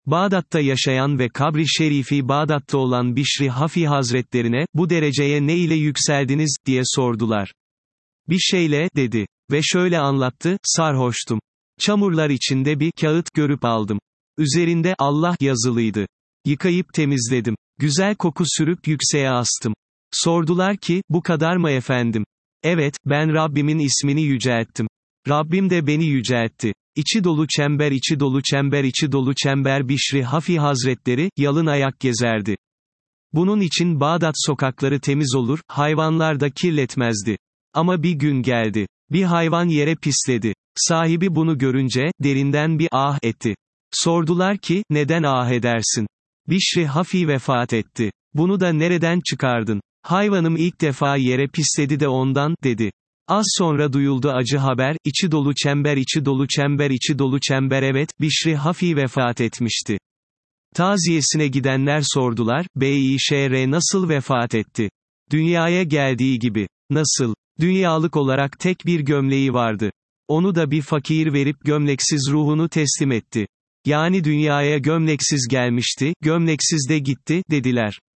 Bağdat'ta yaşayan ve kabri şerifi Bağdat'ta olan Bişri Hafi Hazretlerine, bu dereceye ne ile yükseldiniz, diye sordular. Bir şeyle, dedi. Ve şöyle anlattı, sarhoştum. Çamurlar içinde bir kağıt görüp aldım. Üzerinde Allah yazılıydı. Yıkayıp temizledim. Güzel koku sürüp yükseğe astım. Sordular ki, bu kadar mı efendim? Evet, ben Rabbimin ismini yücelttim. Rabbim de beni yüceltti. İçi dolu çember, içi dolu çember, içi dolu çember Bişri Hafi Hazretleri, yalın ayak gezerdi. Bunun için Bağdat sokakları temiz olur, hayvanlar da kirletmezdi. Ama bir gün geldi. Bir hayvan yere pisledi. Sahibi bunu görünce, derinden bir ah etti. Sordular ki, neden ah edersin? Bişri Hafi vefat etti. Bunu da nereden çıkardın? Hayvanım ilk defa yere pisledi de ondan, dedi. Az sonra duyuldu acı haber, içi dolu çember, içi dolu çember, içi dolu çember, evet, Bişri Hafi vefat etmişti. Taziyesine gidenler sordular, Bişr nasıl vefat etti? Dünyaya geldiği gibi. Nasıl? Dünyalık olarak tek bir gömleği vardı. Onu da bir fakir verip gömleksiz ruhunu teslim etti. Yani dünyaya gömleksiz gelmişti, gömleksiz de gitti, dediler.